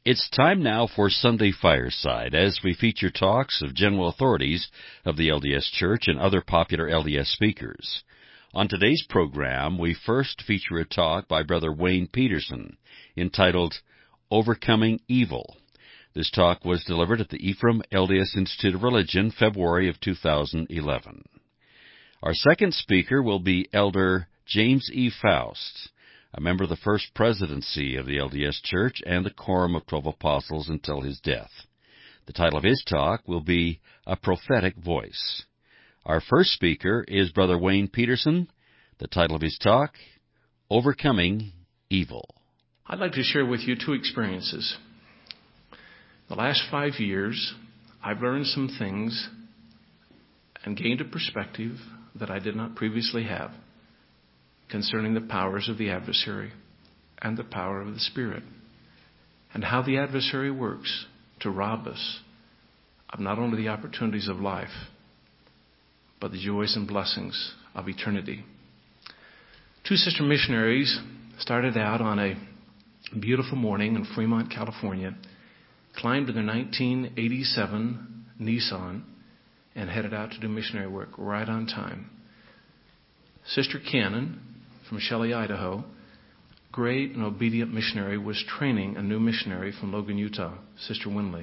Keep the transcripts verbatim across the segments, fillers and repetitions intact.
It's time now for Sunday Fireside, as we feature talks of general authorities of the L D S Church and other popular L D S speakers. On today's program, we first feature a talk by Brother Wayne Peterson, entitled Overcoming Evil. This talk was delivered at the Ephraim L D S Institute of Religion, February of two thousand eleven. Our second speaker will be Elder James E. Faust, a member of the First Presidency of the L D S Church and the Quorum of Twelve Apostles until his death. The title of his talk will be A Prophetic Voice. Our first speaker is Brother Wayne Peterson. The title of his talk, Overcoming Evil. I'd like to share with you two experiences. The last five years, I've learned some things and gained a perspective that I did not previously have concerning the powers of the adversary and the power of the Spirit, and how the adversary works to rob us of not only the opportunities of life, but the joys and blessings of eternity. Two sister missionaries started out on a beautiful morning in Fremont, California, climbed in their nineteen eighty-seven Nissan, and headed out to do missionary work right on time. Sister Cannon from Shelley, Idaho, great and obedient missionary, was training a new missionary from Logan, Utah, Sister Winley.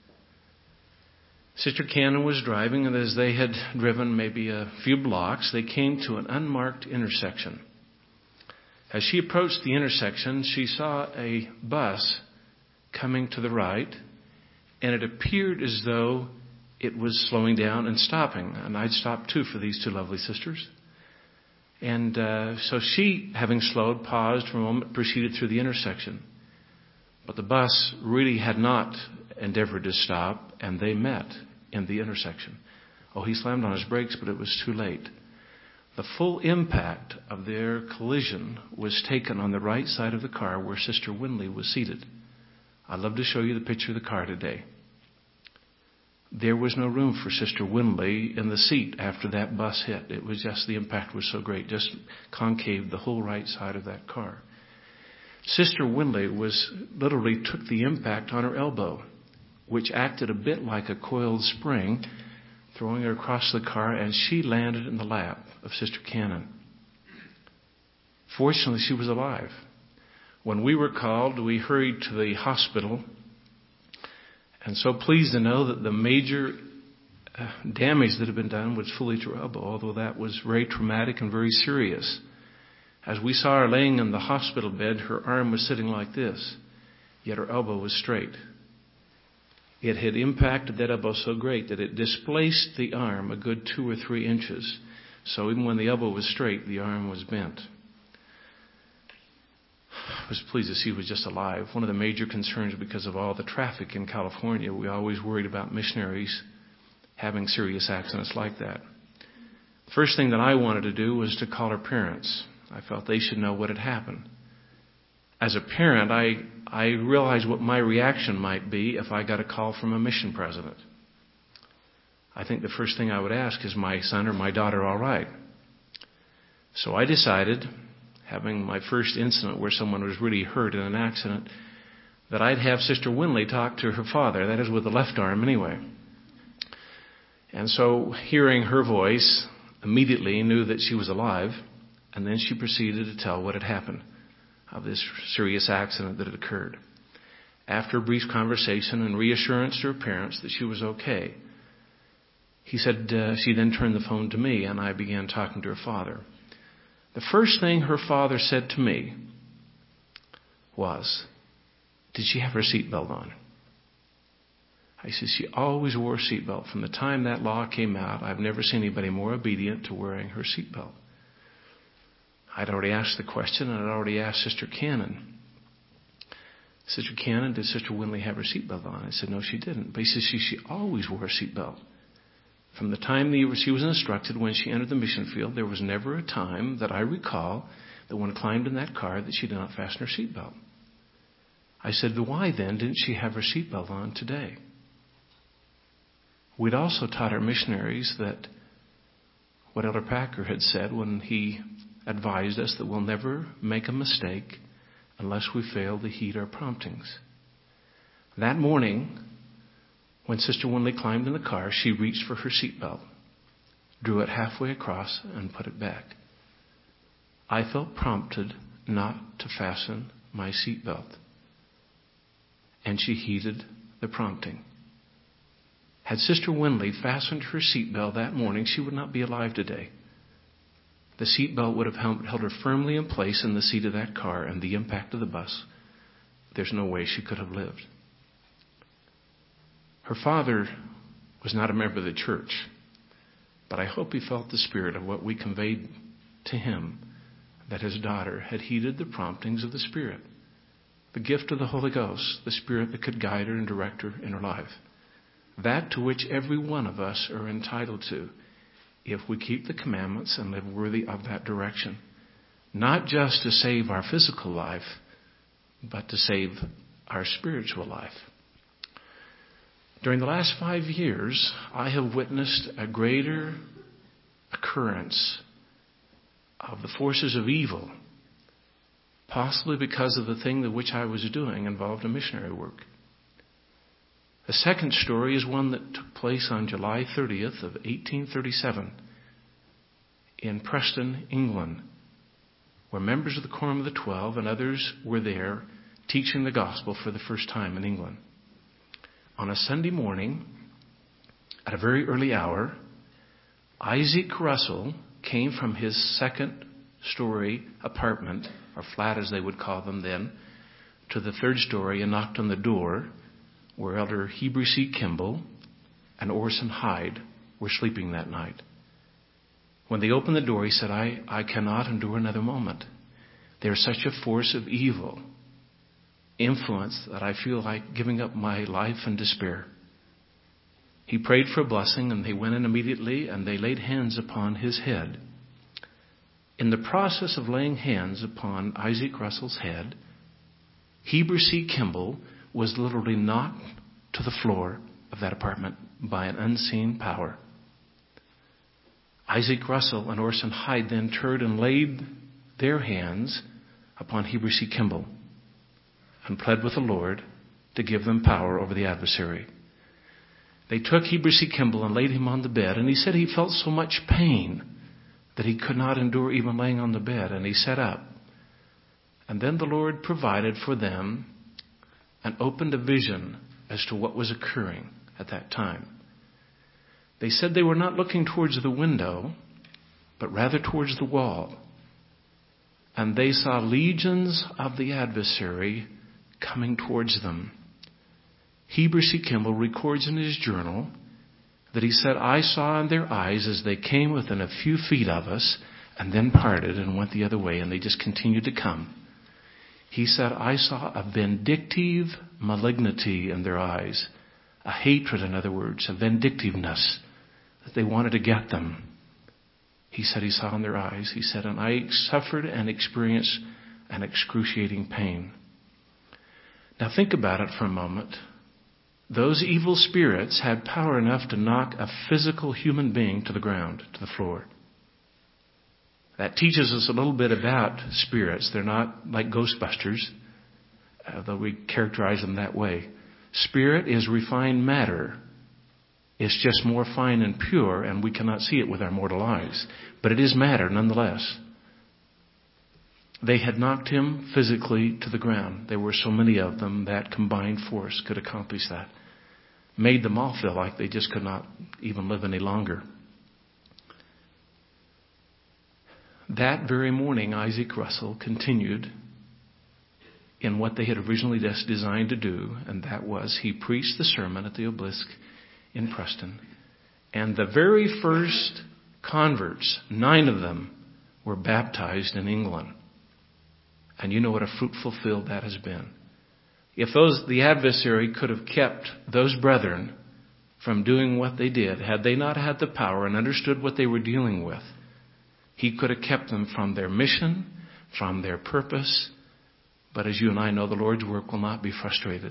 Sister Cannon was driving, and as they had driven maybe a few blocks, they came to an unmarked intersection. As she approached the intersection, she saw a bus coming to the right, and it appeared as though it was slowing down and stopping. And I'd stopped too for these two lovely sisters. And uh, so she, having slowed, paused for a moment, proceeded through the intersection. But the bus really had not endeavored to stop, and they met in the intersection. Oh, he slammed on his brakes, but it was too late. The full impact of their collision was taken on the right side of the car where Sister Winley was seated. I'd love to show you the picture of the car today. There was no room for Sister Winley in the seat after that bus hit. It was just, the impact was so great, just concave the whole right side of that car. Sister Winley was literally took the impact on her elbow, which acted a bit like a coiled spring, throwing her across the car, and she landed in the lap of Sister Cannon. Fortunately, she was alive. When we were called, we hurried to the hospital, and so pleased to know that the major uh, damage that had been done was fully to her elbow, although that was very traumatic and very serious. As we saw her laying in the hospital bed, her arm was sitting like this, yet her elbow was straight. It had impacted that elbow so great that it displaced the arm a good two or three inches. So even when the elbow was straight, the arm was bent. I was pleased to see he was just alive. One of the major concerns, because of all the traffic in California, we always worried about missionaries having serious accidents like that. The first thing that I wanted to do was to call her parents. I felt they should know what had happened. As a parent, I, I realized what my reaction might be if I got a call from a mission president. I think the first thing I would ask is, my son or my daughter all right? So I decided, having my first incident where someone was really hurt in an accident, that I'd have Sister Winley talk to her father, that is with the left arm anyway. And so hearing her voice, immediately knew that she was alive, and then she proceeded to tell what had happened of this serious accident that had occurred. After a brief conversation and reassurance to her parents that she was okay, he said, uh, she then turned the phone to me, and I began talking to her father. The first thing her father said to me was, did she have her seatbelt on? I said, she always wore a seatbelt. From the time that law came out, I've never seen anybody more obedient to wearing her seatbelt. I'd already asked the question, and I'd already asked Sister Cannon. Sister Cannon, did Sister Winley have her seatbelt on? I said, no, she didn't. But he said, she, she always wore a seatbelt. From the time she was instructed when she entered the mission field, there was never a time that I recall that when climbed in that car that she did not fasten her seatbelt. I said, why then didn't she have her seatbelt on today? We'd also taught our missionaries that what Elder Packer had said when he advised us that we'll never make a mistake unless we fail to heed our promptings. That morning, when Sister Winley climbed in the car, she reached for her seatbelt, drew it halfway across, and put it back. I felt prompted not to fasten my seatbelt, and she heeded the prompting. Had Sister Winley fastened her seatbelt that morning, she would not be alive today. The seatbelt would have held her firmly in place in the seat of that car, and the impact of the bus, there's no way she could have lived. Her father was not a member of the church, but I hope he felt the spirit of what we conveyed to him, that his daughter had heeded the promptings of the Spirit, the gift of the Holy Ghost, the Spirit that could guide her and direct her in her life. That to which every one of us are entitled to, if we keep the commandments and live worthy of that direction. Not just to save our physical life, but to save our spiritual life. During the last five years, I have witnessed a greater occurrence of the forces of evil, possibly because of the thing that which I was doing involved in missionary work. The second story is one that took place on July thirtieth of eighteen thirty-seven in Preston, England, where members of the Quorum of the Twelve and others were there teaching the gospel for the first time in England. On a Sunday morning, at a very early hour, Isaac Russell came from his second story apartment, or flat as they would call them then, to the third story and knocked on the door where Elder Heber C. Kimball and Orson Hyde were sleeping that night. When they opened the door, he said, I, I cannot endure another moment. There's such a force of evil influence that I feel like giving up my life in despair. He prayed for a blessing, and they went in immediately, and they laid hands upon his head. In the process of laying hands upon Isaac Russell's head, Heber C. Kimball was literally knocked to the floor of that apartment by an unseen power. Isaac Russell and Orson Hyde then turned and laid their hands upon Heber C. Kimball and pled with the Lord to give them power over the adversary. They took Heber C. Kimball and laid him on the bed, and he said he felt so much pain that he could not endure even laying on the bed, and he sat up. And then the Lord provided for them and opened a vision as to what was occurring at that time. They said they were not looking towards the window, but rather towards the wall. And they saw legions of the adversary coming towards them. Heber C. Kimball records in his journal that he said, I saw in their eyes as they came within a few feet of us and then parted and went the other way, and they just continued to come. He said, I saw a vindictive malignity in their eyes, a hatred, in other words, a vindictiveness that they wanted to get them. He said he saw in their eyes. He said, and I suffered and experienced an excruciating pain. Now think about it for a moment. Those evil spirits had power enough to knock a physical human being to the ground, to the floor. That teaches us a little bit about spirits. They're not like Ghostbusters, although we characterize them that way. Spirit is refined matter. It's just more fine and pure, and we cannot see it with our mortal eyes. But it is matter nonetheless. They had knocked him physically to the ground. There were so many of them that combined force could accomplish that. Made them all feel like they just could not even live any longer. That very morning, Isaac Russell continued in what they had originally just designed to do, and that was he preached the sermon at the Obelisk in Preston. And the very first converts, nine of them, were baptized in England. And you know what a fruitful field that has been. If those the adversary could have kept those brethren from doing what they did, had they not had the power and understood what they were dealing with, he could have kept them from their mission, from their purpose. But as you and I know, the Lord's work will not be frustrated.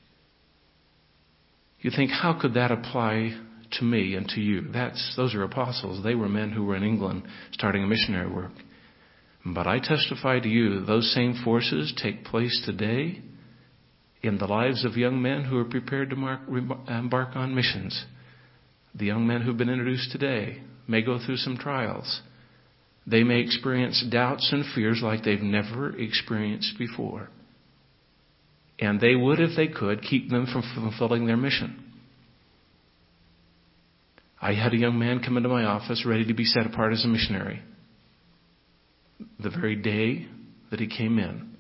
You think, how could that apply to me and to you? That's those are apostles. They were men who were in England starting a missionary work. But I testify to you, those same forces take place today in the lives of young men who are prepared to mark, embark on missions. The young men who've been introduced today may go through some trials. They may experience doubts and fears like they've never experienced before. And they would, if they could, keep them from fulfilling their mission. I had a young man come into my office ready to be set apart as a missionary. The very day that he came in,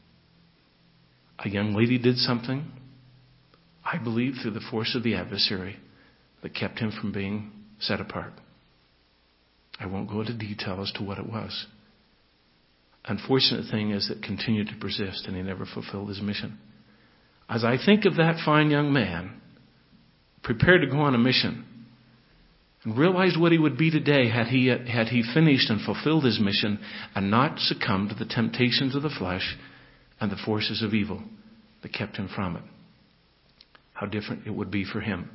a young lady did something, I believe through the force of the adversary, that kept him from being set apart. I won't go into detail as to what it was. Unfortunate thing is that continued to persist and he never fulfilled his mission. As I think of that fine young man, prepared to go on a mission, and realized what he would be today had he had he finished and fulfilled his mission and not succumbed to the temptations of the flesh and the forces of evil that kept him from it. How different it would be for him.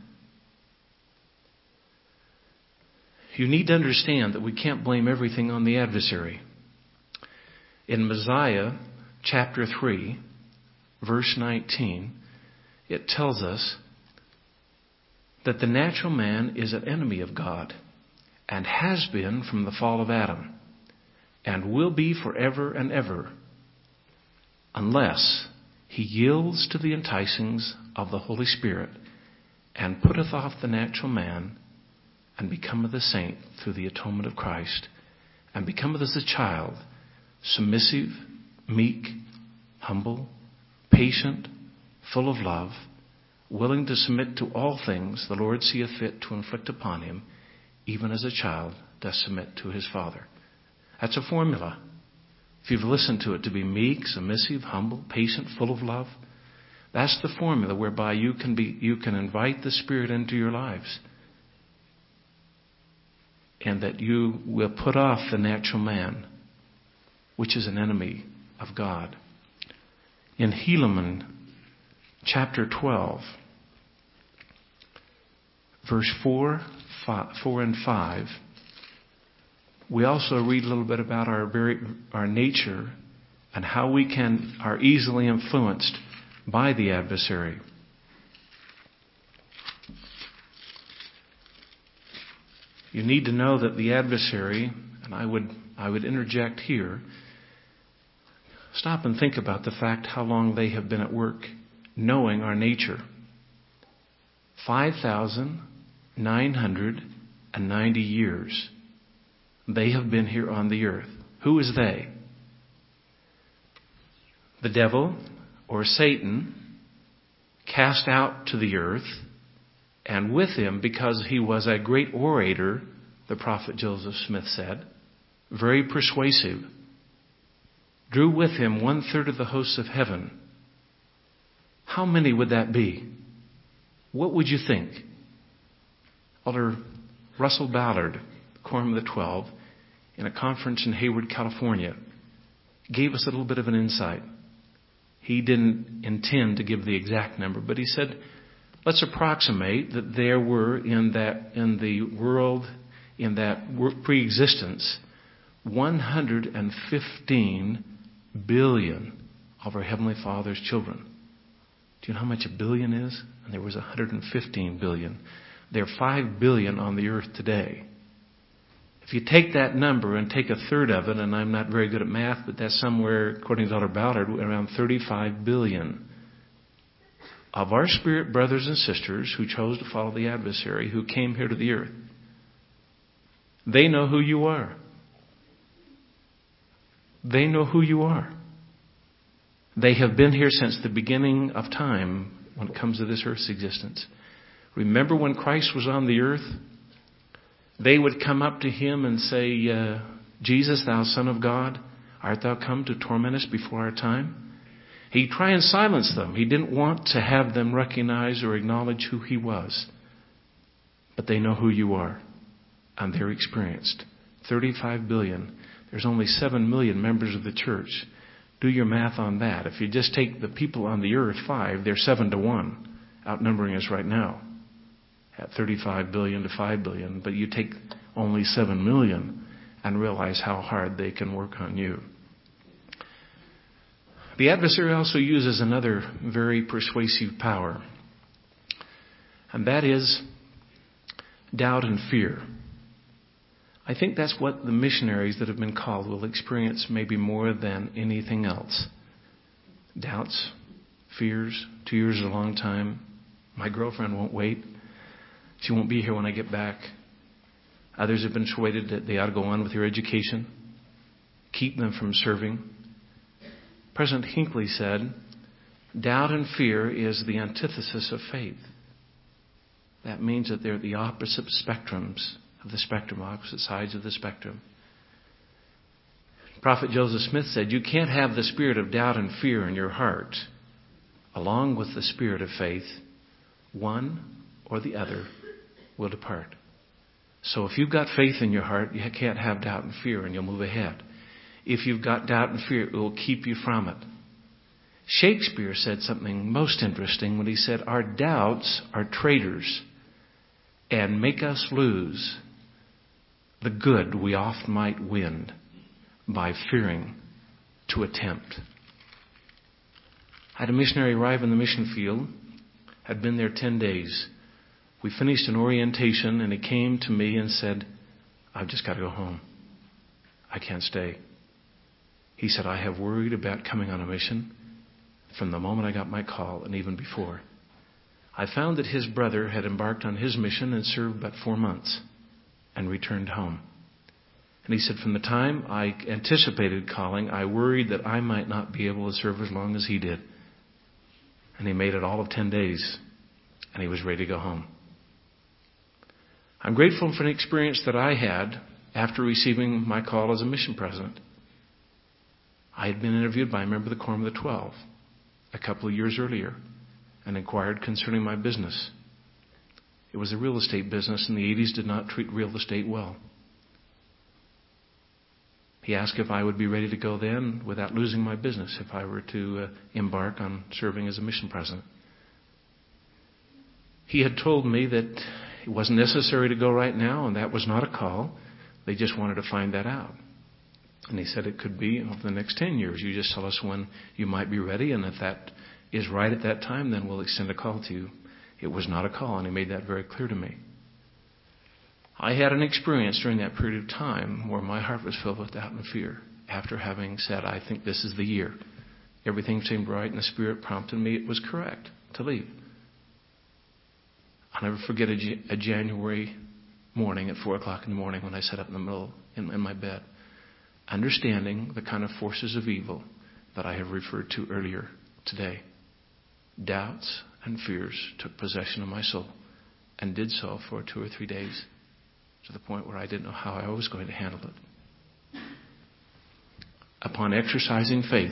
You need to understand that we can't blame everything on the adversary. In Mosiah chapter three, verse nineteen, it tells us that the natural man is an enemy of God and has been from the fall of Adam and will be forever and ever unless he yields to the enticings of the Holy Spirit and putteth off the natural man and becometh a saint through the atonement of Christ, and becometh as a child, submissive, meek, humble, patient, full of love, willing to submit to all things the Lord seeth fit to inflict upon him, even as a child doth submit to his father. That's a formula. If you've listened to it, to be meek, submissive, humble, patient, full of love, that's the formula whereby you can be, you can invite the Spirit into your lives. And that you will put off the natural man, which is an enemy of God. In Helaman chapter twelve, verse four, five, four and five, we also read a little bit about our very, our nature and how we can are easily influenced by the adversary. You need to know that the adversary, and I would I would interject here, stop and think about the fact how long they have been at work knowing our nature. five thousand nine hundred ninety years they have been here on the earth. Who is they? The devil, or Satan, cast out to the earth, and with him, because he was a great orator, the prophet Joseph Smith said, very persuasive, drew with him one third of the hosts of heaven. How many would that be? What would you think? Elder Russell Ballard, Quorum of the Twelve, in a conference in Hayward, California, gave us a little bit of an insight. He didn't intend to give the exact number, but he said, let's approximate that there were in that in the world, in that pre-existence, one hundred fifteen billion of our Heavenly Father's children. Do you know how much a billion is? And there was one hundred fifteen billion. There are five billion on the earth today. If you take that number and take a third of it, and I'm not very good at math, but that's somewhere, according to Elder Ballard, around thirty-five billion. Of our spirit brothers and sisters who chose to follow the adversary, who came here to the earth. They know who you are. They know who you are. They have been here since the beginning of time when it comes to this earth's existence. Remember when Christ was on the earth? They would come up to him and say, uh, Jesus, thou Son of God, art thou come to torment us before our time? He'd try and silence them. He didn't want to have them recognize or acknowledge who he was. But they know who you are. And they're experienced. thirty-five billion. There's only seven million members of the church. Do your math on that. If you just take the people on the earth, five, they're seven to one, outnumbering us right now. At thirty-five billion to five billion. But you take only seven million and realize how hard they can work on you. The adversary also uses another very persuasive power, and that is doubt and fear. I think that's what the missionaries that have been called will experience maybe more than anything else. Doubts, fears. Two years is a long time. My girlfriend won't wait. She won't be here when I get back. Others have been persuaded that they ought to go on with their education, keep them from serving. President Hinckley said, doubt and fear is the antithesis of faith. That means that they're the opposite spectrums of the spectrum, opposite sides of the spectrum. Prophet Joseph Smith said, you can't have the spirit of doubt and fear in your heart along with the spirit of faith. One or the other will depart. So if you've got faith in your heart, you can't have doubt and fear, and you'll move ahead. If you've got doubt and fear, it will keep you from it. Shakespeare said something most interesting when he said, our doubts are traitors and make us lose the good we oft might win by fearing to attempt. I had a missionary arrive in the mission field, had been there ten days. We finished an orientation, and he came to me and said, I've just got to go home. I can't stay. He said, I have worried about coming on a mission from the moment I got my call and even before. I found that his brother had embarked on his mission and served but four months and returned home. And he said, from the time I anticipated calling, I worried that I might not be able to serve as long as he did. And he made it all of ten days, and he was ready to go home. I'm grateful for an experience that I had after receiving my call as a mission president. I had been interviewed by a member of the Quorum of the Twelve a couple of years earlier and inquired concerning my business. It was a real estate business, and the eighties did not treat real estate well. He asked if I would be ready to go then without losing my business if I were to uh, embark on serving as a mission president. He had told me that it wasn't necessary to go right now, and that was not a call. They just wanted to find that out. And he said it could be over the next ten years. You just tell us when you might be ready, and if that is right at that time, then we'll extend a call to you. It was not a call, and he made that very clear to me. I had an experience during that period of time where my heart was filled with doubt and fear after having said, I think this is the year. Everything seemed right, and the Spirit prompted me it was correct to leave. I'll never forget a, a January morning at four o'clock in the morning when I sat up in the middle in, in my bed, understanding the kind of forces of evil that I have referred to earlier today. Doubts and fears took possession of my soul and did so for two or three days to the point where I didn't know how I was going to handle it. Upon exercising faith,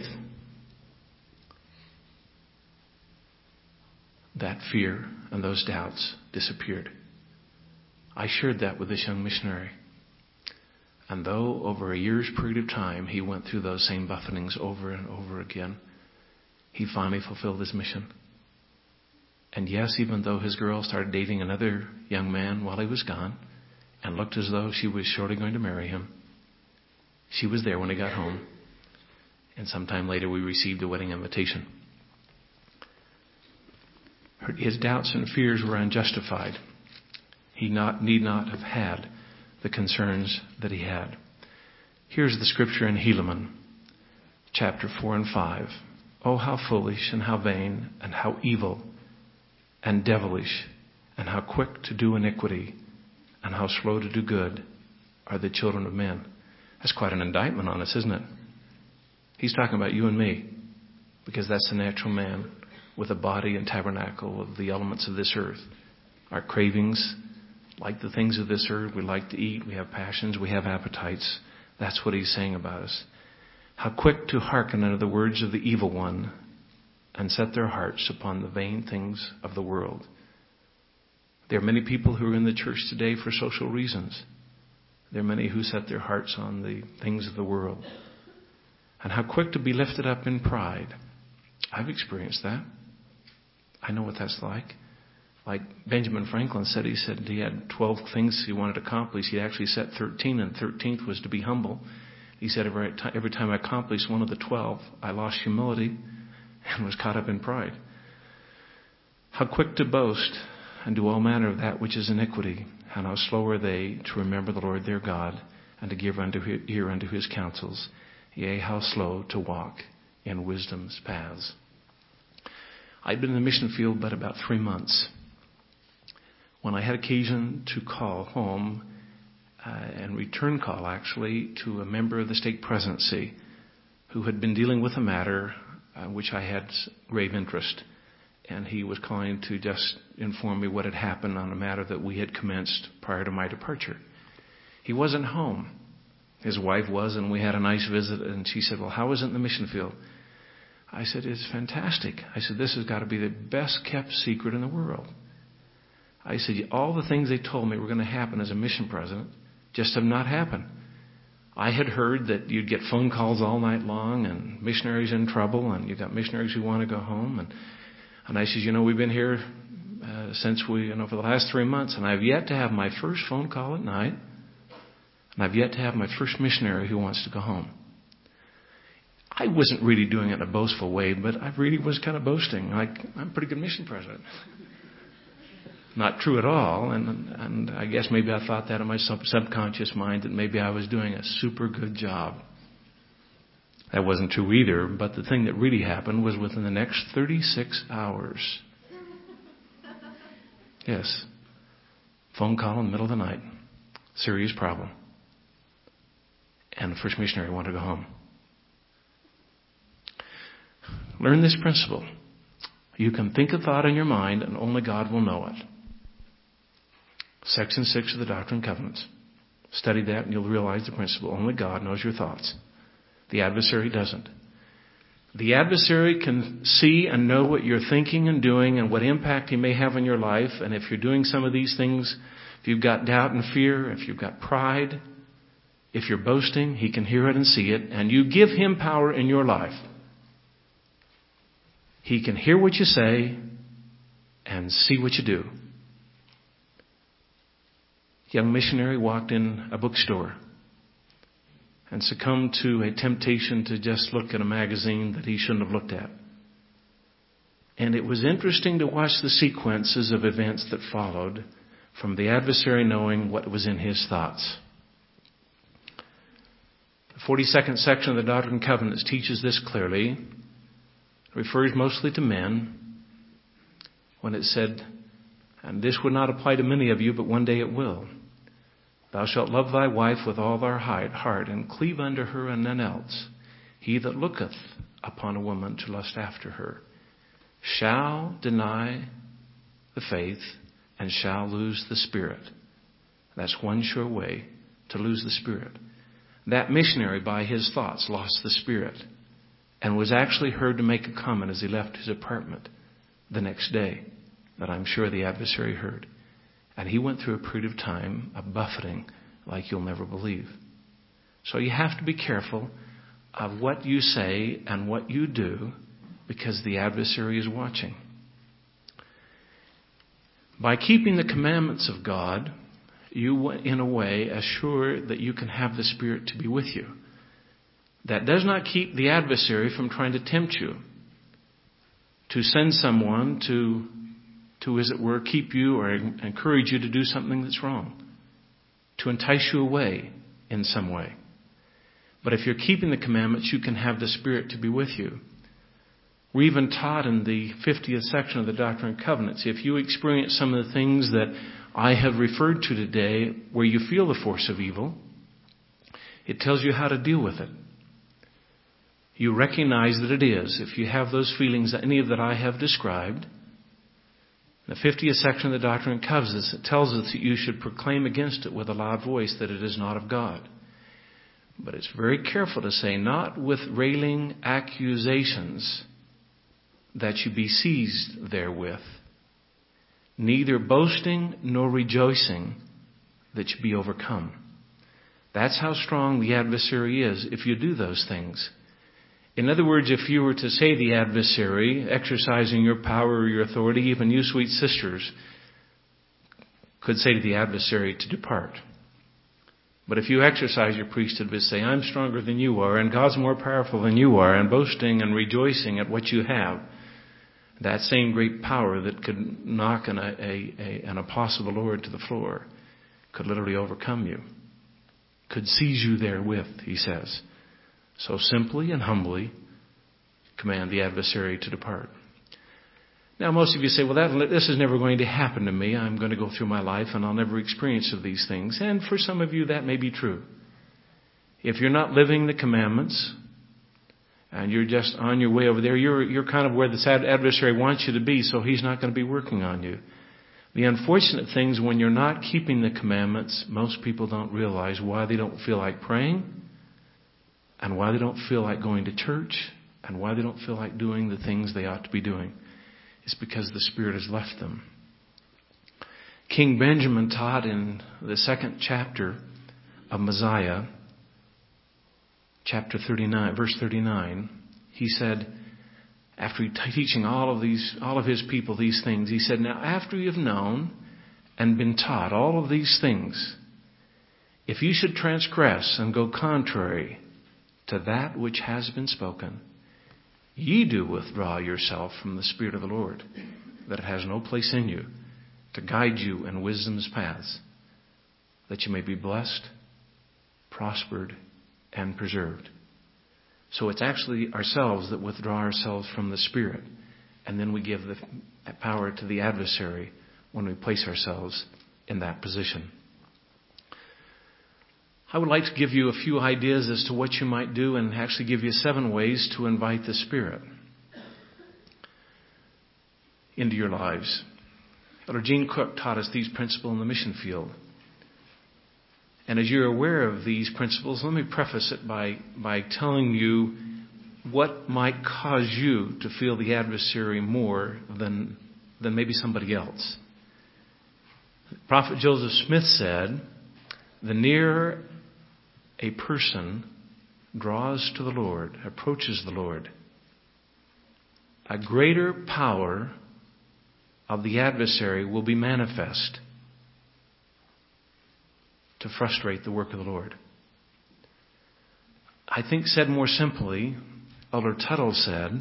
that fear and those doubts disappeared. I shared that with this young missionary. And though over a year's period of time he went through those same buffetings over and over again, he finally fulfilled his mission. And yes, even though his girl started dating another young man while he was gone and looked as though she was shortly going to marry him, she was there when he got home. And sometime later we received a wedding invitation. His doubts and fears were unjustified. He not, need not have had the concerns that he had. Here's the scripture in Helaman, chapter four and five. Oh, how foolish and how vain and how evil and devilish and how quick to do iniquity and how slow to do good are the children of men. That's quite an indictment on us, isn't it? He's talking about you and me, because that's the natural man with a body and tabernacle of the elements of this earth. Our cravings, like the things of this earth, we like to eat, we have passions, we have appetites. That's what he's saying about us. How quick to hearken unto the words of the evil one and set their hearts upon the vain things of the world. There are many people who are in the church today for social reasons. There are many who set their hearts on the things of the world. And how quick to be lifted up in pride. I've experienced that. I know what that's like. Like Benjamin Franklin said, he said he had twelve things he wanted to accomplish. He actually set thirteen, and thirteenth was to be humble. He said, every, t- every time I accomplished one of the twelve, I lost humility and was caught up in pride. How quick to boast and do all manner of that which is iniquity, and how slow are they to remember the Lord their God, and to give unto his, ear unto his counsels. Yea, how slow to walk in wisdom's paths. I'd been in the mission field but about three months when I had occasion to call home uh, and return call actually to a member of the stake presidency who had been dealing with a matter uh, which I had grave interest. And he was calling to just inform me what had happened on a matter that we had commenced prior to my departure. He wasn't home. His wife was, and we had a nice visit. And she said, well, how was it in the mission field? I said, it's fantastic. I said, this has got to be the best kept secret in the world. I said, all the things they told me were going to happen as a mission president just have not happened. I had heard that you'd get phone calls all night long and missionaries in trouble, and you've got missionaries who want to go home. And, and I said, you know, we've been here uh, since we, you know, for the last three months, and I've yet to have my first phone call at night, and I've yet to have my first missionary who wants to go home. I wasn't really doing it in a boastful way, but I really was kind of boasting, like, I'm a pretty good mission president. Not true at all, and and I guess maybe I thought that in my sub- subconscious mind, that maybe I was doing a super good job. That wasn't true either, but the thing that really happened was within the next thirty-six hours. Yes. Phone call in the middle of the night. Serious problem. And the first missionary wanted to go home. Learn this principle. You can think a thought in your mind and only God will know it. Section six of the Doctrine and Covenants. Study that and you'll realize the principle. Only God knows your thoughts. The adversary doesn't. The adversary can see and know what you're thinking and doing and what impact he may have on your life. And if you're doing some of these things, if you've got doubt and fear, if you've got pride, if you're boasting, he can hear it and see it. And you give him power in your life. He can hear what you say and see what you do. A young missionary walked in a bookstore and succumbed to a temptation to just look at a magazine that he shouldn't have looked at. And it was interesting to watch the sequences of events that followed from the adversary knowing what was in his thoughts. The forty-second section of the Doctrine and Covenants teaches this clearly. It refers mostly to men when it said, and this would not apply to many of you, but one day it will. Thou shalt love thy wife with all thy heart, and cleave unto her and none else. He that looketh upon a woman to lust after her shall deny the faith and shall lose the spirit. That's one sure way to lose the spirit. That missionary, by his thoughts, lost the spirit and was actually heard to make a comment as he left his apartment the next day that I'm sure the adversary heard. And he went through a period of time of buffeting like you'll never believe. So you have to be careful of what you say and what you do because the adversary is watching. By keeping the commandments of God, you, in a way, assure that you can have the Spirit to be with you. That does not keep the adversary from trying to tempt you, to send someone to to, as it were, keep you or encourage you to do something that's wrong, to entice you away in some way. But if you're keeping the commandments, you can have the Spirit to be with you. We're even taught in the fiftieth section of the Doctrine and Covenants, if you experience some of the things that I have referred to today, where you feel the force of evil, it tells you how to deal with it. You recognize that it is. If you have those feelings, any of that I have described, in the fiftieth section of the Doctrine and Covenants, it tells us that you should proclaim against it with a loud voice that it is not of God. But it's very careful to say, not with railing accusations that you be seized therewith, neither boasting nor rejoicing that you be overcome. That's how strong the adversary is if you do those things. In other words, if you were to say the adversary, exercising your power or your authority, even you sweet sisters, could say to the adversary to depart. But if you exercise your priesthood by saying, I'm stronger than you are, and God's more powerful than you are, and boasting and rejoicing at what you have, that same great power that could knock an, a, a, an apostle of the Lord to the floor could literally overcome you, could seize you therewith, he says. So simply and humbly command the adversary to depart. Now, most of you say, well, that, this is never going to happen to me. I'm going to go through my life and I'll never experience of these things. And for some of you, that may be true. If you're not living the commandments and you're just on your way over there, you're, you're kind of where the adversary wants you to be, so he's not going to be working on you. The unfortunate thing is when you're not keeping the commandments, most people don't realize why they don't feel like praying and why they don't feel like going to church and why they don't feel like doing the things they ought to be doing. It's because the Spirit has left them. King Benjamin taught in the second chapter of Mosiah, chapter thirty-nine, verse thirty-nine, he said, after teaching all of these, all of his people these things, he said, now after you have known and been taught all of these things, if you should transgress and go contrary to that which has been spoken, ye do withdraw yourself from the Spirit of the Lord, that it has no place in you, to guide you in wisdom's paths, that you may be blessed, prospered, and preserved. So it's actually ourselves that withdraw ourselves from the Spirit, and then we give the power to the adversary when we place ourselves in that position. I would like to give you a few ideas as to what you might do and actually give you seven ways to invite the Spirit into your lives. Elder Gene Cook taught us these principles in the mission field. And as you're aware of these principles, let me preface it by, by telling you what might cause you to feel the adversary more than, than maybe somebody else. Prophet Joseph Smith said, the nearer a person draws to the Lord, approaches the Lord, a greater power of the adversary will be manifest to frustrate the work of the Lord. I think said more simply, Elder Tuttle said,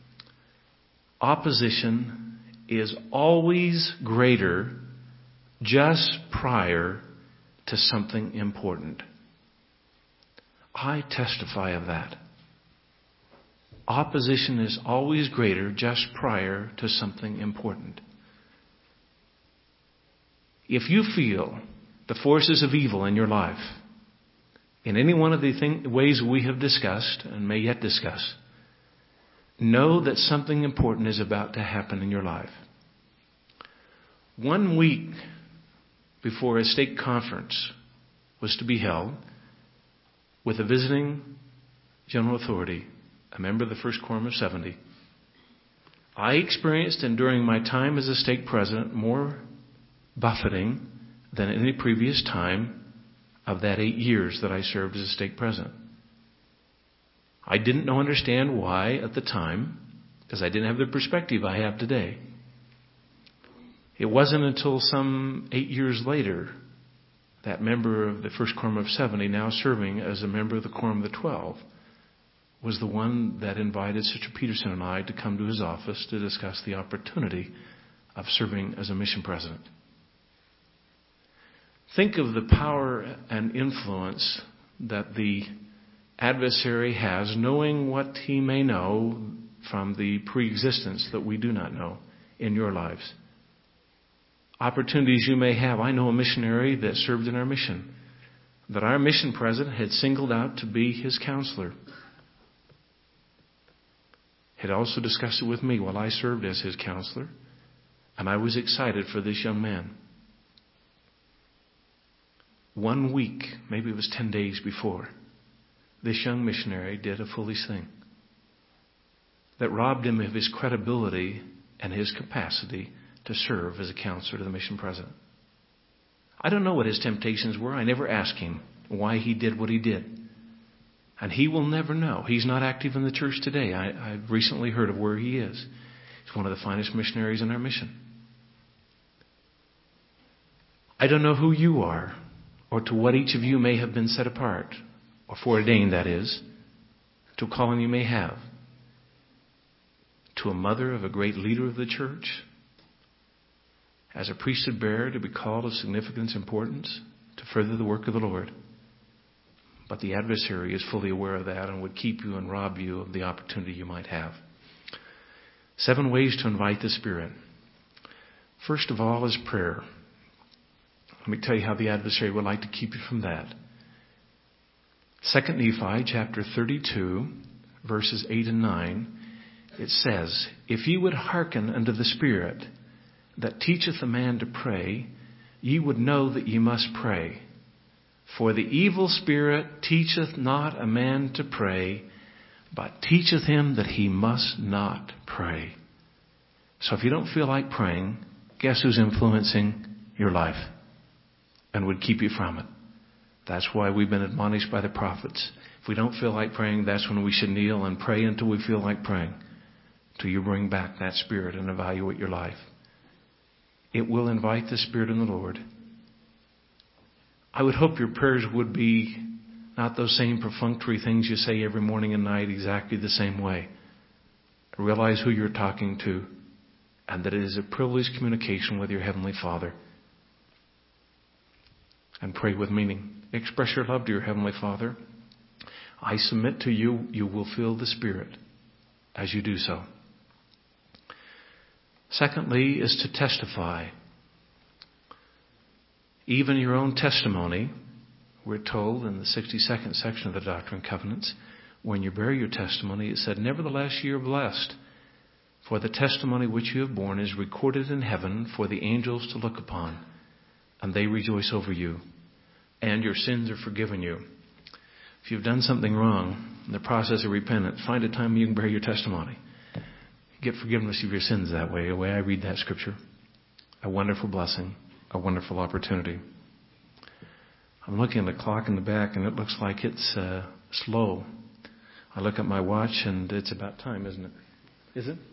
opposition is always greater just prior to something important. I testify of that. Opposition is always greater just prior to something important. If you feel the forces of evil in your life, in any one of the thing, ways we have discussed and may yet discuss, know that something important is about to happen in your life. One week before a stake conference was to be held, with a visiting general authority, a member of the First Quorum of seventy, I experienced, and during my time as a stake president, more buffeting than at any previous time of that eight years that I served as a stake president. I didn't know understand why at the time, because I didn't have the perspective I have today. It wasn't until some eight years later that member of the First Quorum of seventy, now serving as a member of the Quorum of the Twelve, was the one that invited Sister Peterson and I to come to his office to discuss the opportunity of serving as a mission president. Think of the power and influence that the adversary has, knowing what he may know from the pre-existence that we do not know in your lives. Opportunities you may have. I know a missionary that served in our mission, that our mission president had singled out to be his counselor. Had also discussed it with me while I served as his counselor, and I was excited for this young man. One week, maybe it was ten days before, this young missionary did a foolish thing that robbed him of his credibility and his capacity to serve as a counselor to the mission president. I don't know what his temptations were. I never asked him why he did what he did. And he will never know. He's not active in the church today. I, I've recently heard of where he is. He's one of the finest missionaries in our mission. I don't know who you are or to what each of you may have been set apart, or foreordained, that is, to a calling you may have, to a mother of a great leader of the church, as a priesthood bearer to be called of significance, importance, to further the work of the Lord. But the adversary is fully aware of that and would keep you and rob you of the opportunity you might have. Seven ways to invite the Spirit. First of all is prayer. Let me tell you how the adversary would like to keep you from that. Second Nephi chapter thirty-two, verses eight and nine, it says, "If ye would hearken unto the Spirit that teacheth a man to pray, ye would know that ye must pray. For the evil spirit teacheth not a man to pray, but teacheth him that he must not pray." So if you don't feel like praying, guess who's influencing your life and would keep you from it? That's why we've been admonished by the prophets. If we don't feel like praying, that's when we should kneel and pray until we feel like praying, till you bring back that spirit and evaluate your life. It will invite the Spirit in the Lord. I would hope your prayers would be not those same perfunctory things you say every morning and night exactly the same way. Realize who you're talking to and that it is a privileged communication with your Heavenly Father. And pray with meaning. Express your love to your Heavenly Father. I submit to you, you will feel the Spirit as you do so. Secondly is to testify. Even your own testimony, we're told in the sixty-second section of the Doctrine and Covenants, when you bear your testimony, it said, "Nevertheless ye are blessed, for the testimony which you have borne is recorded in heaven for the angels to look upon, and they rejoice over you, and your sins are forgiven you." If you've done something wrong in the process of repentance, find a time you can bear your testimony. Get forgiveness of your sins that way, the way I read that scripture. A wonderful blessing, a wonderful opportunity. I'm looking at the clock in the back and it looks like it's uh, slow. I look at my watch and it's about time, isn't it? Is it?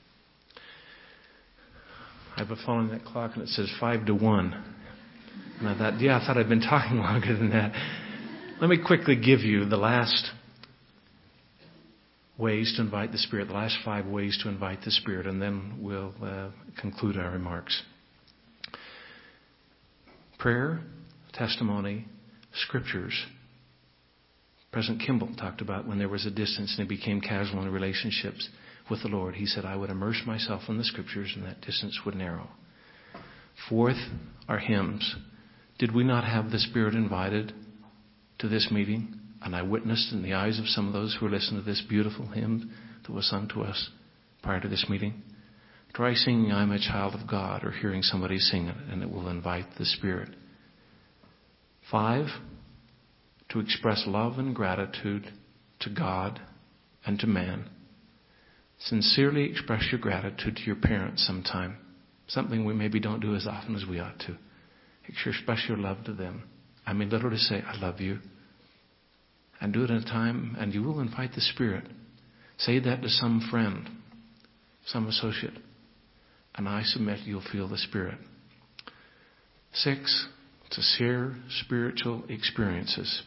I've been following that clock and it says five to one. And I thought, yeah, I thought I'd been talking longer than that. Let me quickly give you the last ways to invite the Spirit, the last five ways to invite the Spirit, and then we'll uh, conclude our remarks. Prayer, testimony, scriptures. President Kimball talked about when there was a distance and he became casual in relationships with the Lord. He said, "I would immerse myself in the scriptures and that distance would narrow." Fourth are hymns. Did we not have the Spirit invited to this meeting? And I witnessed in the eyes of some of those who listened to this beautiful hymn that was sung to us prior to this meeting. Try singing "I'm a Child of God" or hearing somebody sing it, and it will invite the Spirit. Five, to express love and gratitude to God and to man. Sincerely express your gratitude to your parents sometime. Something we maybe don't do as often as we ought to. Express your love to them. I mean, literally say, "I love you." And do it in a time, and you will invite the Spirit. Say that to some friend, some associate, and I submit you'll feel the Spirit. Six, to share spiritual experiences.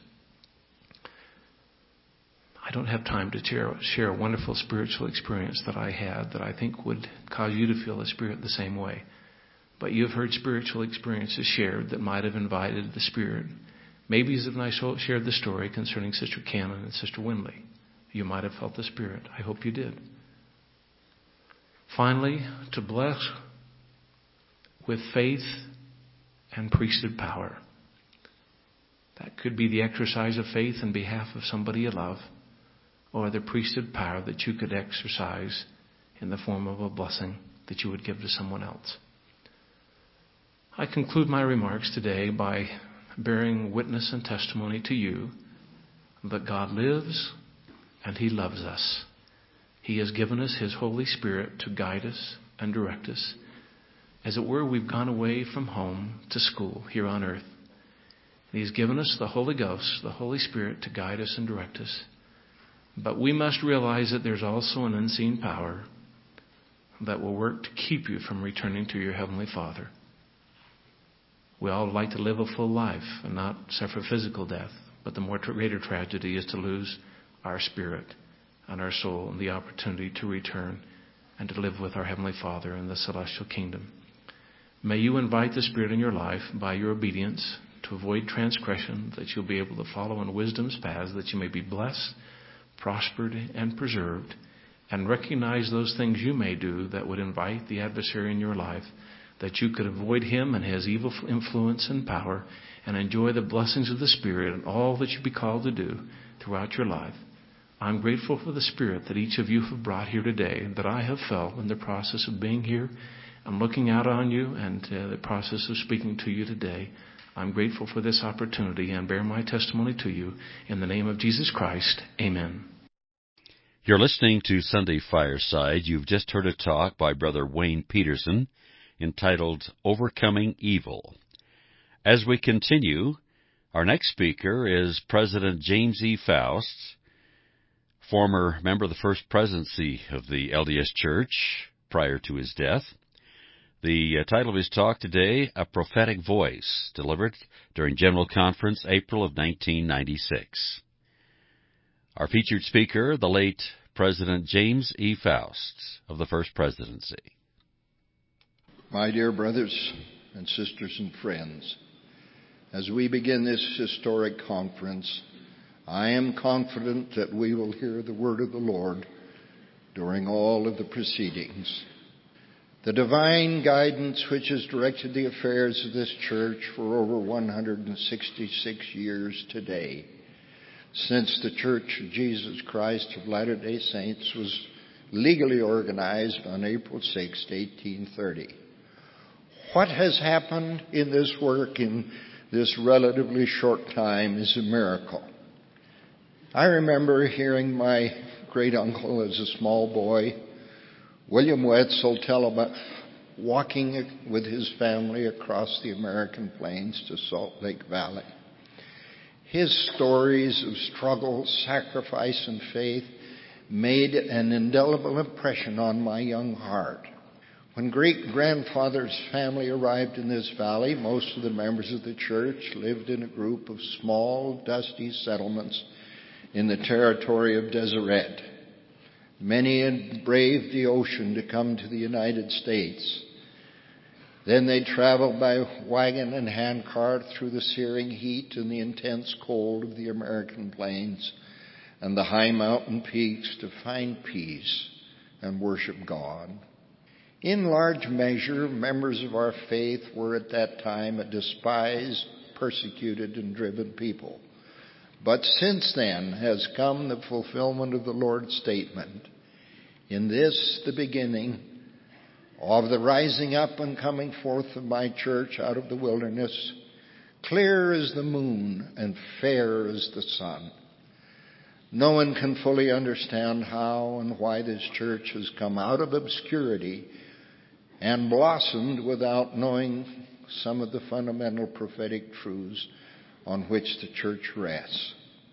I don't have time to share, share a wonderful spiritual experience that I had that I think would cause you to feel the Spirit the same way. But you've heard spiritual experiences shared that might have invited the Spirit. Maybe as I shared the story concerning Sister Cannon and Sister Winley, you might have felt the Spirit. I hope you did. Finally, to bless with faith and priesthood power. That could be the exercise of faith in behalf of somebody you love, or the priesthood power that you could exercise in the form of a blessing that you would give to someone else. I conclude my remarks today by bearing witness and testimony to you that God lives and He loves us. He has given us His Holy Spirit to guide us and direct us. As it were, we've gone away from home to school here on earth. And He's given us the Holy Ghost, the Holy Spirit, to guide us and direct us. But we must realize that there's also an unseen power that will work to keep you from returning to your Heavenly Father. We all like to live a full life and not suffer physical death. But the more greater tragedy is to lose our spirit and our soul and the opportunity to return and to live with our Heavenly Father in the celestial kingdom. May you invite the Spirit in your life by your obedience to avoid transgression, that you'll be able to follow in wisdom's paths, that you may be blessed, prospered, and preserved, and recognize those things you may do that would invite the adversary in your life, that you could avoid him and his evil influence and power, and enjoy the blessings of the Spirit and all that you be called to do throughout your life. I'm grateful for the Spirit that each of you have brought here today, that I have felt in the process of being here and looking out on you and uh, the process of speaking to you today. I'm grateful for this opportunity and bear my testimony to you. In the name of Jesus Christ, amen. You're listening to Sunday Fireside. You've just heard a talk by Brother Wayne Peterson entitled Overcoming Evil. As we continue, our next speaker is President James E. Faust, former member of the First Presidency of the L D S Church prior to his death. The uh, title of his talk today, A Prophetic Voice, delivered during General Conference, April of nineteen ninety-six. Our featured speaker, the late President James E. Faust of the First Presidency. My dear brothers and sisters and friends, as we begin this historic conference, I am confident that we will hear the word of the Lord during all of the proceedings. The divine guidance which has directed the affairs of this church for over one hundred sixty-six years today, since the Church of Jesus Christ of Latter-day Saints was legally organized on April sixth, eighteen thirty. What has happened in this work in this relatively short time is a miracle. I remember hearing my great uncle as a small boy, William Wetzel, tell about walking with his family across the American plains to Salt Lake Valley. His stories of struggle, sacrifice, and faith made an indelible impression on my young heart. When great-grandfather's family arrived in this valley, most of the members of the church lived in a group of small, dusty settlements in the territory of Deseret. Many had braved the ocean to come to the United States. Then they traveled by wagon and handcart through the searing heat and the intense cold of the American plains and the high mountain peaks to find peace and worship God. In large measure, members of our faith were at that time a despised, persecuted, and driven people. But since then has come the fulfillment of the Lord's statement, "In this, the beginning of the rising up and coming forth of my church out of the wilderness, clear as the moon and fair as the sun." No one can fully understand how and why this church has come out of obscurity and blossomed without knowing some of the fundamental prophetic truths on which the church rests.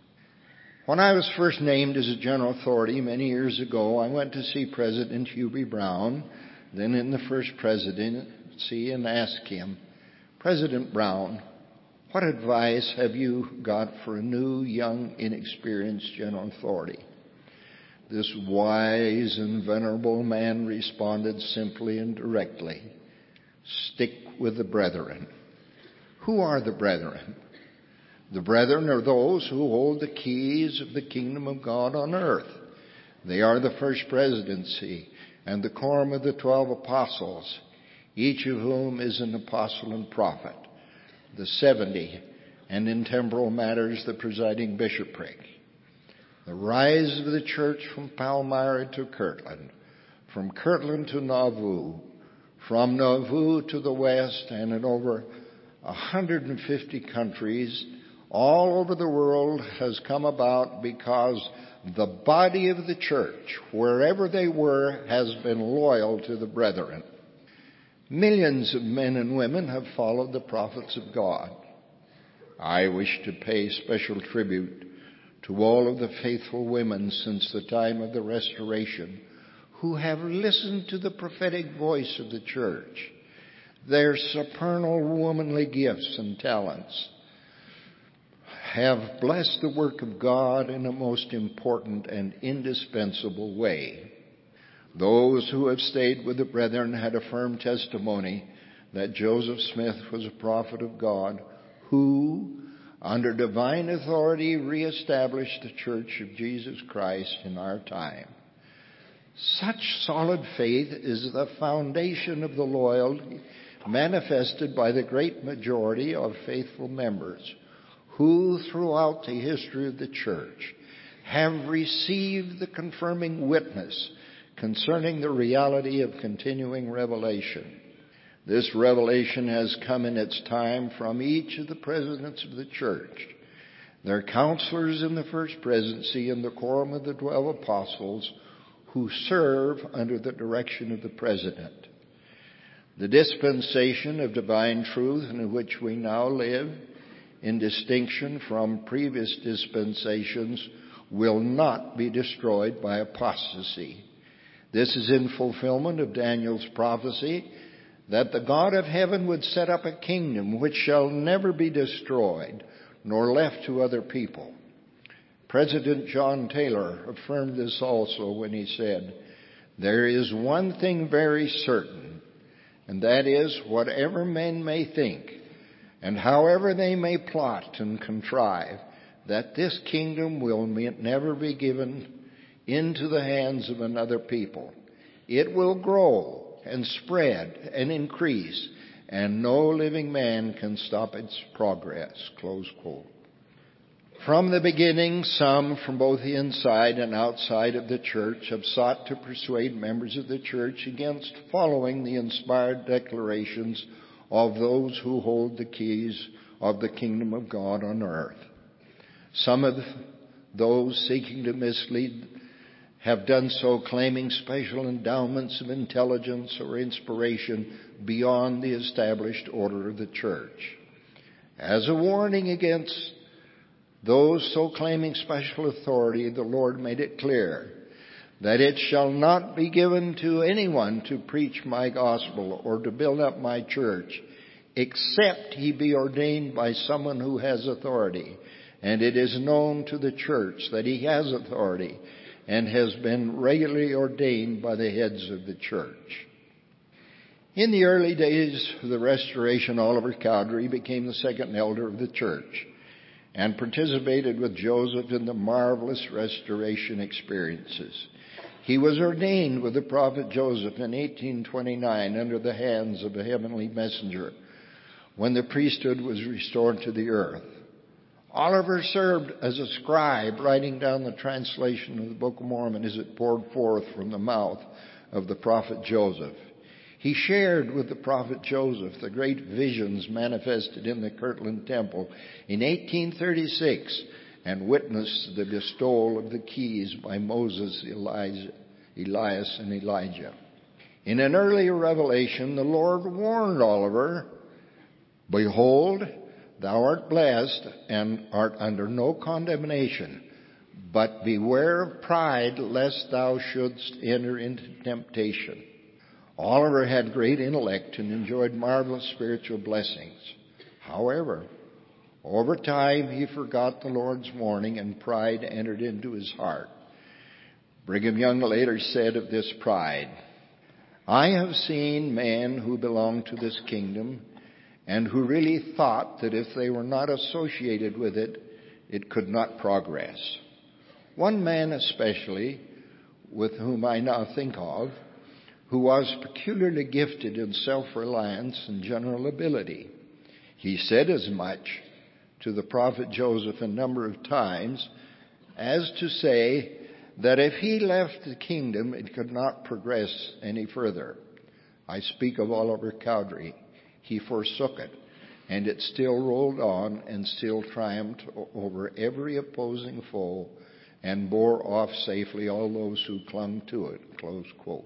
When I was first named as a general authority many years ago, I went to see President Hugh B. Brown, then in the First Presidency, and asked him, "President Brown, what advice have you got for a new, young, inexperienced general authority?" This wise and venerable man responded simply and directly, "Stick with the brethren." Who are the brethren? The brethren are those who hold the keys of the kingdom of God on earth. They are the First Presidency and the quorum of the twelve apostles, each of whom is an apostle and prophet, the seventy, and in temporal matters the presiding bishopric. The rise of the church from Palmyra to Kirtland, from Kirtland to Nauvoo, from Nauvoo to the west, and in over one hundred fifty countries all over the world has come about because the body of the church, wherever they were, has been loyal to the brethren. Millions of men and women have followed the prophets of God. I wish to pay special tribute to all of the faithful women since the time of the Restoration who have listened to the prophetic voice of the church. their supernal womanly gifts and talents have blessed the work of God in a most important and indispensable way. Those who have stayed with the brethren had a firm testimony that Joseph Smith was a prophet of God who, under divine authority, reestablished the Church of Jesus Christ in our time. Such solid faith is the foundation of the loyalty manifested by the great majority of faithful members who, throughout the history of the Church, have received the confirming witness concerning the reality of continuing revelation. This revelation has come in its time from each of the presidents of the Church, their counselors in the First Presidency, and the quorum of the twelve apostles who serve under the direction of the President. The dispensation of divine truth in which we now live, in distinction from previous dispensations, will not be destroyed by apostasy. This is in fulfillment of Daniel's prophecy that the God of heaven would set up a kingdom which shall never be destroyed nor left to other people. President John Taylor affirmed this also when he said, "There is one thing very certain, and that is, whatever men may think, and however they may plot and contrive, that this kingdom will never be given into the hands of another people. It will grow and spread and increase, and no living man can stop its progress." Close quote. From the beginning, some from both the inside and outside of the church have sought to persuade members of the church against following the inspired declarations of those who hold the keys of the kingdom of God on earth. Some of those seeking to mislead have done so claiming special endowments of intelligence or inspiration beyond the established order of the church. As a warning against those so claiming special authority, the Lord made it clear that it shall not be given to anyone to preach my gospel or to build up my church, except he be ordained by someone who has authority. And it is known to the church that he has authority and has been regularly ordained by the heads of the church. In the early days of the Restoration, Oliver Cowdery became the second elder of the church and participated with Joseph in the marvelous restoration experiences. He was ordained with the prophet Joseph in eighteen twenty-nine under the hands of a heavenly messenger when the priesthood was restored to the earth. Oliver served as a scribe, writing down the translation of the Book of Mormon as it poured forth from the mouth of the prophet Joseph. He shared with the prophet Joseph the great visions manifested in the Kirtland Temple in eighteen thirty-six and witnessed the bestowal of the keys by Moses, Elijah, Elias, and Elijah. In an earlier revelation, the Lord warned Oliver, "Behold, thou art blessed and art under no condemnation, but beware of pride lest thou shouldst enter into temptation." Oliver had great intellect and enjoyed marvelous spiritual blessings. However, over time he forgot the Lord's warning and pride entered into his heart. Brigham Young later said of this pride, "I have seen men who belong to this kingdom and who really thought that if they were not associated with it, it could not progress. One man especially, with whom I now think of, who was peculiarly gifted in self-reliance and general ability. He said as much to the prophet Joseph a number of times as to say that if he left the kingdom, it could not progress any further. I speak of Oliver Cowdery. He forsook it, and it still rolled on and still triumphed over every opposing foe and bore off safely all those who clung to it." Close quote.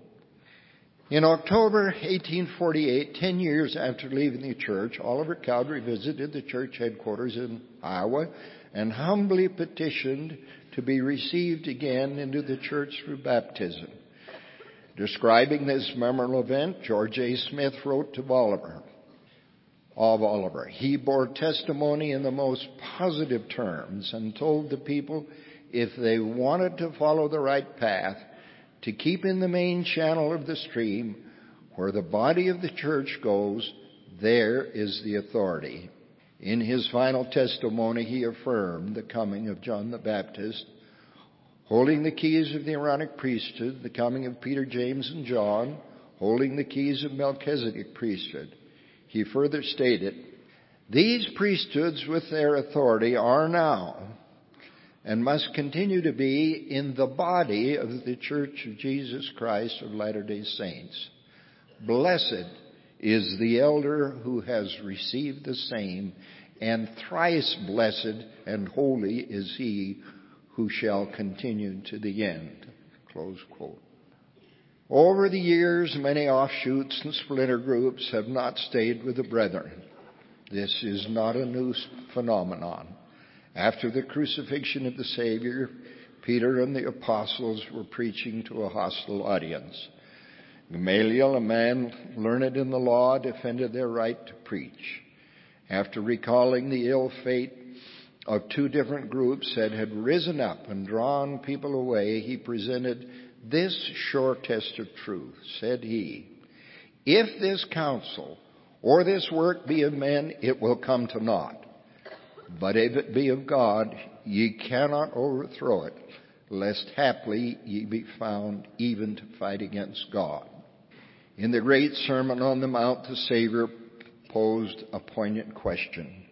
In October eighteen forty-eight, ten years after leaving the church, Oliver Cowdery visited the church headquarters in Iowa and humbly petitioned to be received again into the church through baptism. Describing this memorable event, George A. Smith wrote to Oliver, of Oliver. He bore testimony in the most positive terms and told the people if they wanted to follow the right path, to keep in the main channel of the stream where the body of the church goes, there is the authority. In his final testimony, he affirmed the coming of John the Baptist, holding the keys of the Aaronic priesthood, the coming of Peter, James, and John, holding the keys of Melchizedek priesthood. He further stated, these priesthoods with their authority are now and must continue to be in the body of the Church of Jesus Christ of Latter-day Saints. Blessed is the elder who has received the same, and thrice blessed and holy is he who shall continue to the end. Close quote. Over the years, many offshoots and splinter groups have not stayed with the brethren. This is not a new phenomenon. After the crucifixion of the Savior, Peter and the apostles were preaching to a hostile audience. Gamaliel, a man learned in the law, defended their right to preach. After recalling the ill fate of two different groups that had risen up and drawn people away, he presented this sure test of truth. Said he, if this counsel or this work be of men, it will come to naught. But if it be of God, ye cannot overthrow it, lest haply ye be found even to fight against God. In the great Sermon on the Mount, the Savior posed a poignant question.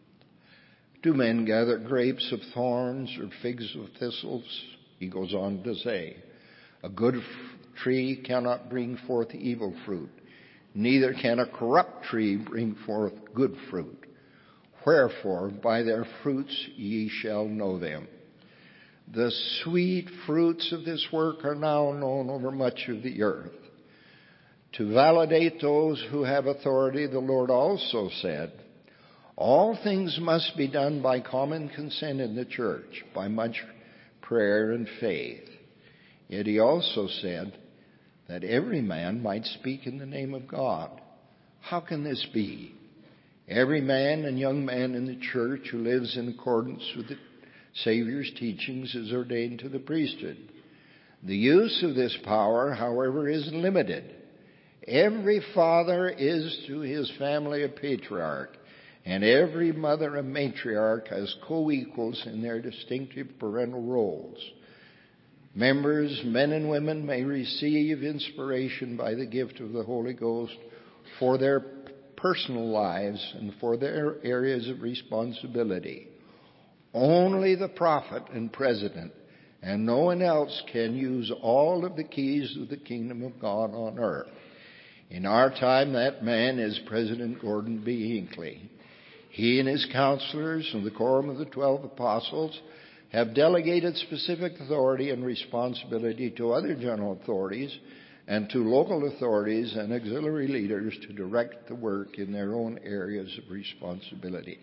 Do men gather grapes of thorns or figs of thistles? He goes on to say, a good tree cannot bring forth evil fruit, neither can a corrupt tree bring forth good fruit. Wherefore, by their fruits ye shall know them. The sweet fruits of this work are now known over much of the earth. To validate those who have authority, the Lord also said, all things must be done by common consent in the church, by much prayer and faith. Yet he also said that every man might speak in the name of God. How can this be? Every man and young man in the church who lives in accordance with the Savior's teachings is ordained to the priesthood. The use of this power, however, is limited. Every father is to his family a patriarch, and every mother a matriarch as co-equals in their distinctive parental roles. Members, men and women, may receive inspiration by the gift of the Holy Ghost for their personal lives and for their areas of responsibility. Only the prophet and president and no one else can use all of the keys of the kingdom of God on earth. In our time, that man is President Gordon B. Hinckley. He and his counselors and the quorum of the twelve apostles have delegated specific authority and responsibility to other general authorities and to local authorities and auxiliary leaders to direct the work in their own areas of responsibility.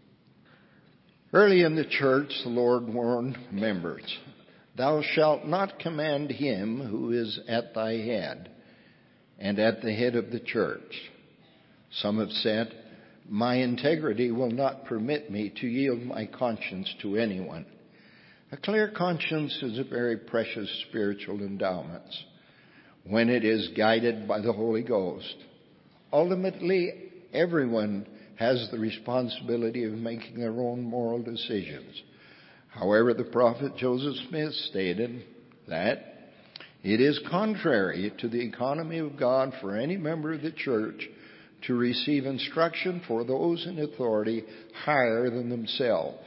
Early in the church, the Lord warned members, thou shalt not command him who is at thy head and at the head of the church. Some have said, my integrity will not permit me to yield my conscience to anyone. A clear conscience is a very precious spiritual endowment when it is guided by the Holy Ghost. Ultimately, everyone has the responsibility of making their own moral decisions. However, the prophet Joseph Smith stated that it is contrary to the economy of God for any member of the church to receive instruction for those in authority higher than themselves.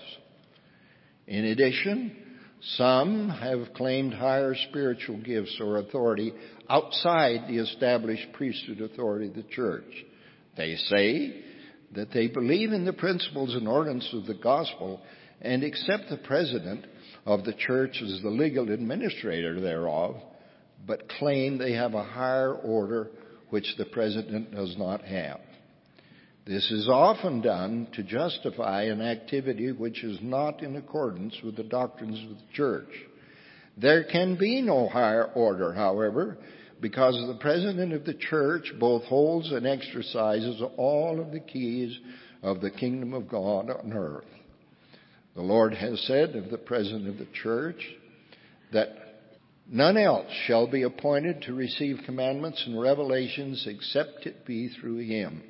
In addition, some have claimed higher spiritual gifts or authority outside the established priesthood authority of the church. They say that they believe in the principles and ordinances of the gospel and accept the president of the church as the legal administrator thereof, but claim they have a higher order which the president does not have. This is often done to justify an activity which is not in accordance with the doctrines of the church. There can be no higher order, however, because the president of the church both holds and exercises all of the keys of the kingdom of God on earth. The Lord has said of the president of the church that none else shall be appointed to receive commandments and revelations except it be through him.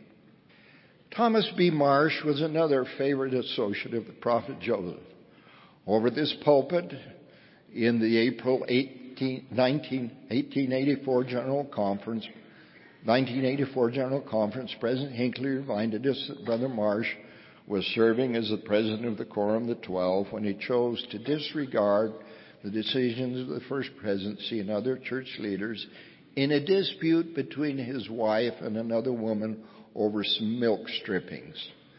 Thomas B. Marsh was another favorite associate of the prophet Joseph. Over this pulpit in the April eighteen, nineteen, eighteen eighty-four General Conference, nineteen eighty-four General Conference, President Hinckley reminded us that Brother Marsh was serving as the president of the Quorum of the Twelve when he chose to disregard the decisions of the First Presidency and other church leaders in a dispute between his wife and another woman over some milk strippings.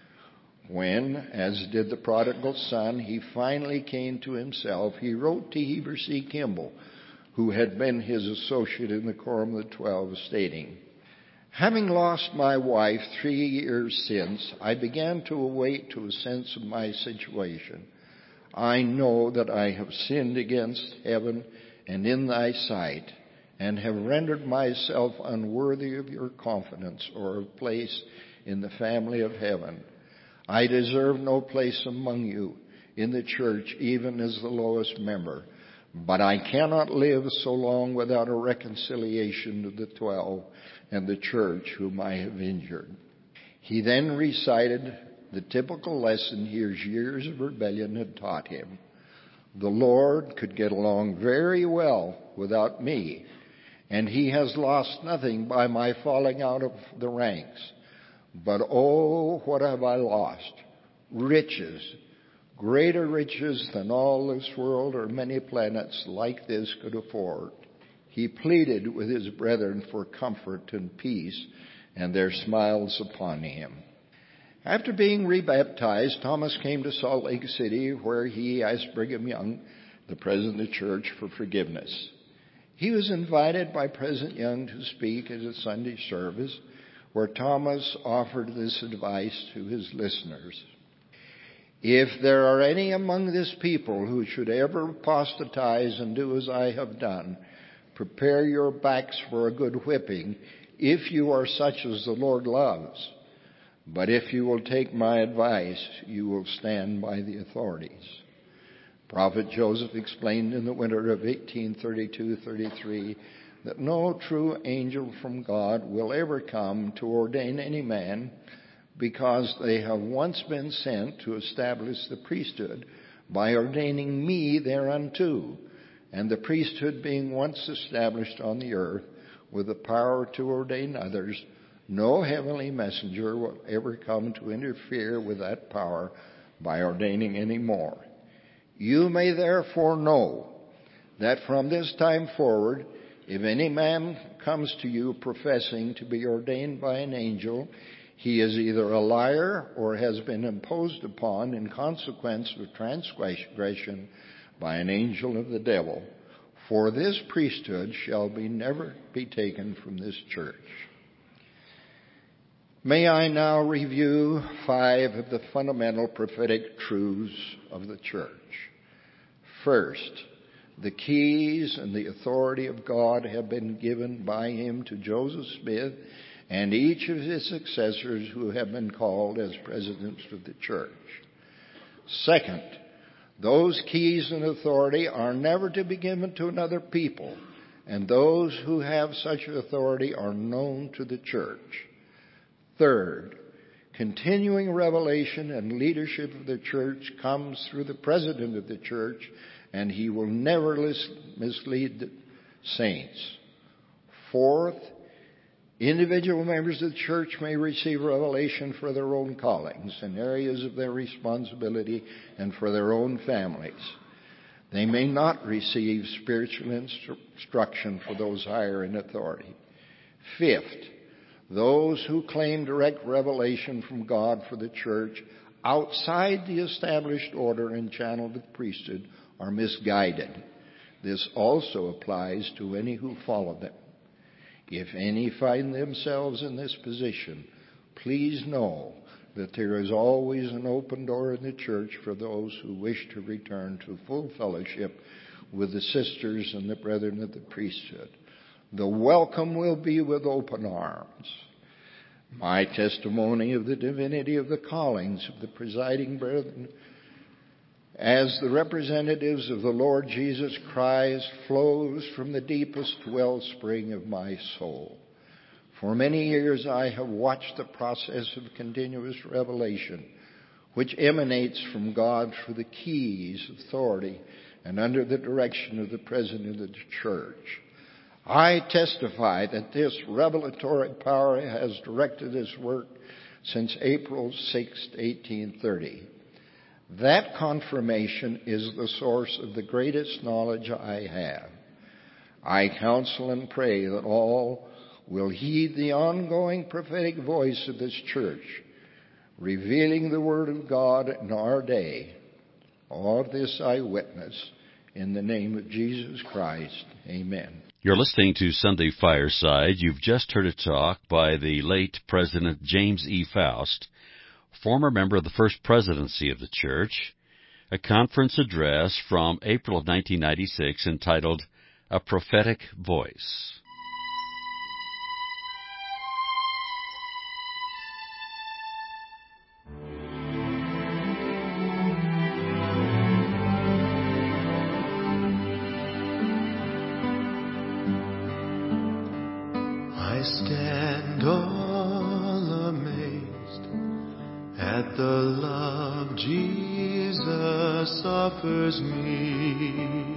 When, as did the prodigal son, he finally came to himself, he wrote to Heber C. Kimball, who had been his associate in the Quorum of the Twelve, stating, "Having lost my wife three years since, I began to awake to a sense of my situation. I know that I have sinned against heaven and in thy sight, and have rendered myself unworthy of your confidence or of place in the family of heaven. I deserve no place among you in the church, even as the lowest member. But I cannot live so long without a reconciliation to the twelve and the church whom I have injured." He then recited the typical lesson his years of rebellion had taught him. The Lord could get along very well without me, and he has lost nothing by my falling out of the ranks. But oh, what have I lost? Riches, greater riches than all this world or many planets like this could afford. He pleaded with his brethren for comfort and peace, and there smiles upon him. After being rebaptized, Thomas came to Salt Lake City, where he asked Brigham Young, the president of the church, for forgiveness. He was invited by President Young to speak at a Sunday service where Thomas offered this advice to his listeners. "If there are any among this people who should ever apostatize and do as I have done, prepare your backs for a good whipping, if you are such as the Lord loves. But if you will take my advice, you will stand by the authorities." Prophet Joseph explained in the winter of eighteen thirty-two thirty-three that no true angel from God will ever come to ordain any man, because they have once been sent to establish the priesthood by ordaining me thereunto, and the priesthood being once established on the earth with the power to ordain others, no heavenly messenger will ever come to interfere with that power by ordaining any more. You may therefore know that from this time forward, if any man comes to you professing to be ordained by an angel, he is either a liar or has been imposed upon in consequence of transgression by an angel of the devil. For this priesthood shall be never be taken from this church. May I now review five of the fundamental prophetic truths of the church. First, the keys and the authority of God have been given by him to Joseph Smith and each of his successors who have been called as presidents of the church. Second, those keys and authority are never to be given to another people, and those who have such authority are known to the church. Third, continuing revelation and leadership of the church comes through the president of the church, and he will never mislead the saints. Fourth, individual members of the church may receive revelation for their own callings and areas of their responsibility and for their own families. They may not receive spiritual instru- instruction for those higher in authority. Fifth, those who claim direct revelation from God for the church outside the established order and channel of the priesthood are misguided. This also applies to any who follow them. If any find themselves in this position, please know that there is always an open door in the church for those who wish to return to full fellowship with the sisters and the brethren of the priesthood. the welcome will be with open arms. My testimony of the divinity of the callings of the presiding brethren as the representatives of the Lord Jesus Christ flows from the deepest wellspring of my soul. For many years I have watched the process of continuous revelation which emanates from God through the keys, authority, and under the direction of the President of the Church. I testify that this revelatory power has directed His work since April sixth, eighteen thirty. That confirmation is the source of the greatest knowledge I have. I counsel and pray that all will heed the ongoing prophetic voice of this church, revealing the Word of God in our day. All of this I witness in the name of Jesus Christ. Amen. You're listening to Sunday Fireside. You've just heard a talk by the late President James E. Faust, former member of the First Presidency of the Church, a conference address from April of nineteen ninety-six entitled A Prophetic Voice. I stand all amazed at the love Jesus offers me.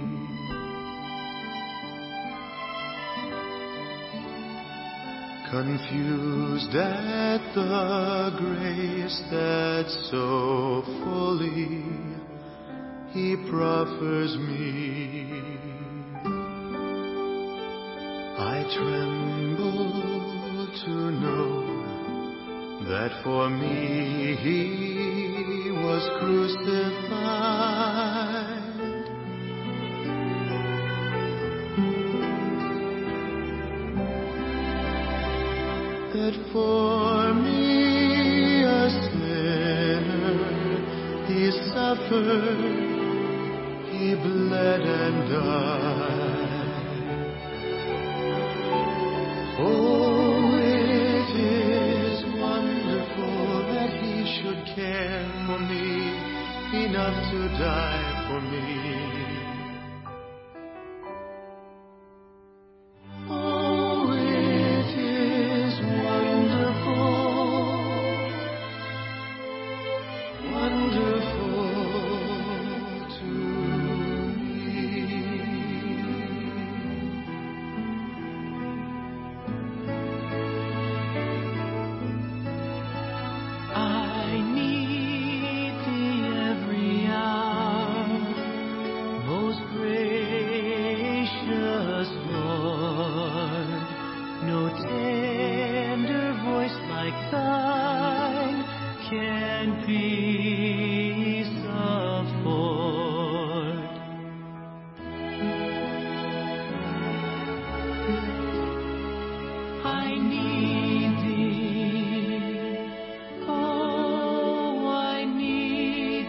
Confused at the grace that so fully He proffers me. I tremble to know that for me He was crucified. That for me, a sinner, He suffered, He bled and died. Oh, it is wonderful that He should care for me enough to die for me. Oh, it is wonderful, wonderful to me. I need Thee every hour, most gracious Lord. No tender voice like Thine can peace afford. I need Thee, oh, I need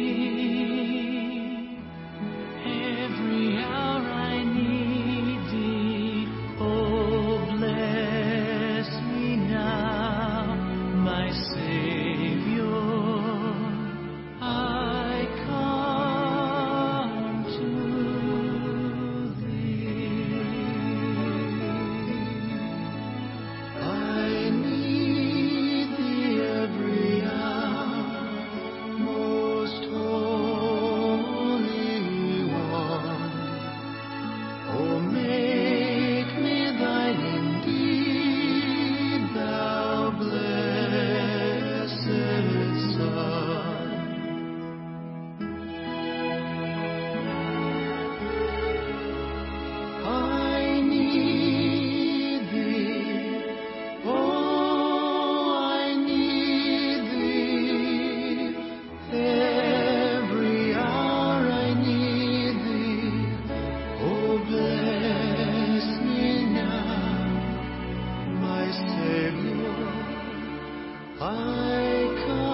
Thee. Every hour I need Thee, oh, bless me now, my Savior. I come to Thee. I need Thee every hour, most holy one. Oh, make me Thine indeed, Thou blessed Son. I need Thee, oh, I need Thee. Every hour I need Thee. Oh, bless me now, my Savior. I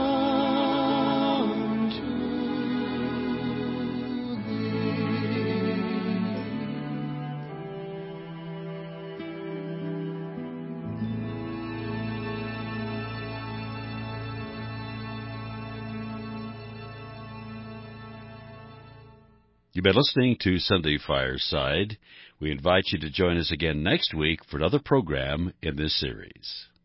come to Thee. You've been listening to Sunday Fireside. We invite you to join us again next week for another program in this series.